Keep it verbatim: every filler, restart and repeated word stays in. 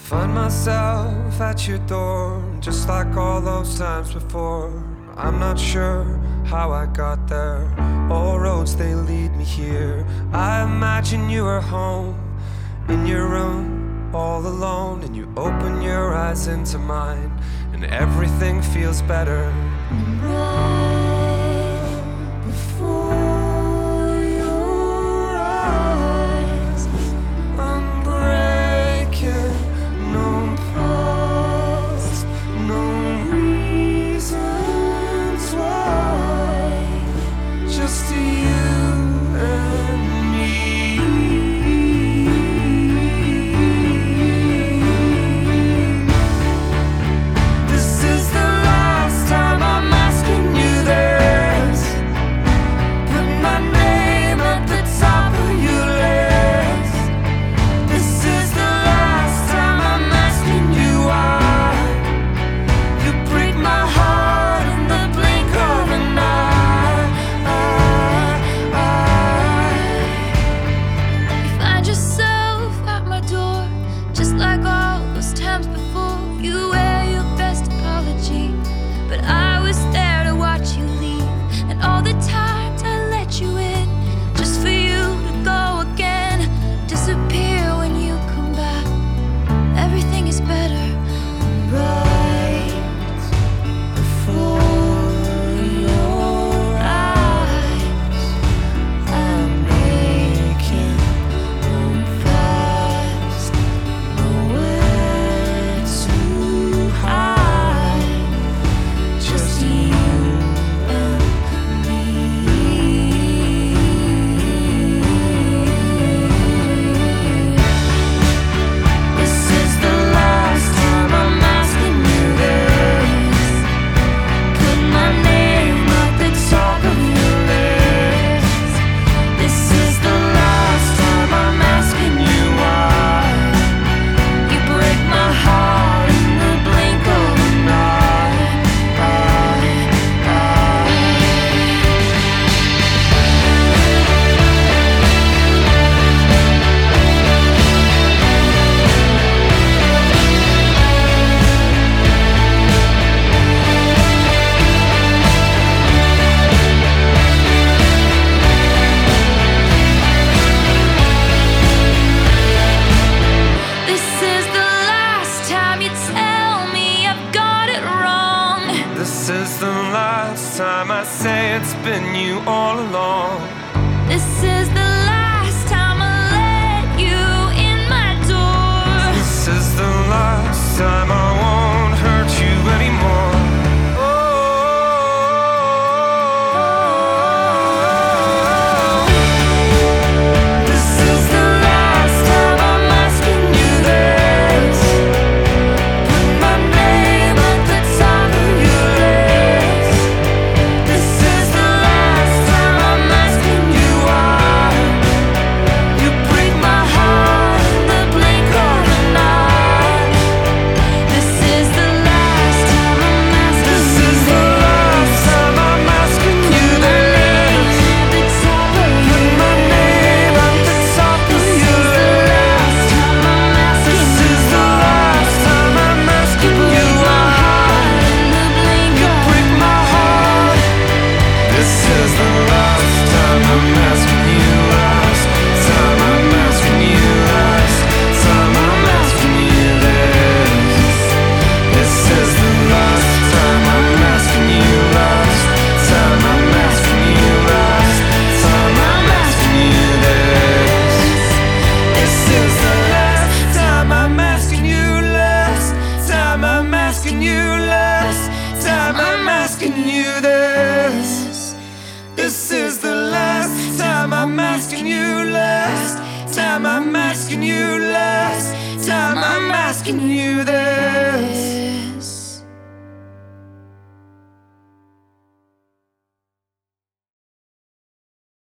Find myself at your door, just like all those times before. I'm not sure how I got there. All roads, they lead me here. I imagine you are home, in your room, all alone, and you open your eyes into mine, and everything feels better. Right before your eyes, I'm breaking, no past, no reasons why, just you and me. This is the last time I'm asking you this. Put my name at the top of your list. This is the last time I'm asking you why. You break my heart in the blink of an eye. you find yourself at my door, just like all those times before. You wear your best apology, but I was there to watch you leave, and all the times I let you in, just for you to go again, disappear when you come back. Everything is better right before your eyes. I'm making them fast, nowhere to hide, just you and me. This is the last time I'm asking you this. Put my name at the top of your list. This is the last time I'm asking you why. You break my heart in the blink of an eye. This is the last time you tell me I've got it wrong. This is the last time I say it's been you all along. This is the last time I let you in my door. This is the last time I won't hurt you anymore. Oh, this is the last time I'm asking you this. Put my name at the top of your list. This is the last time I'm asking you why. You break my heart in the blink of an eye. This is the last time I'm asking This is the last time I'm asking you this. at the top of Put your my name at the top of This your is the list. last time I'm asking This is the last time I'm asking you why. in the blink You of break my heart. This is the last time I'm asking you. Last time I'm asking you. Last time I'm asking you this. This is the last time I'm asking you. Last time I'm asking you. Last time I'm asking you this. This is the last time I'm asking you. Last time I'm asking you. Last time I'm asking you this. This is the last time I'm asking you. Last time I'm asking you. Last time I'm asking you this.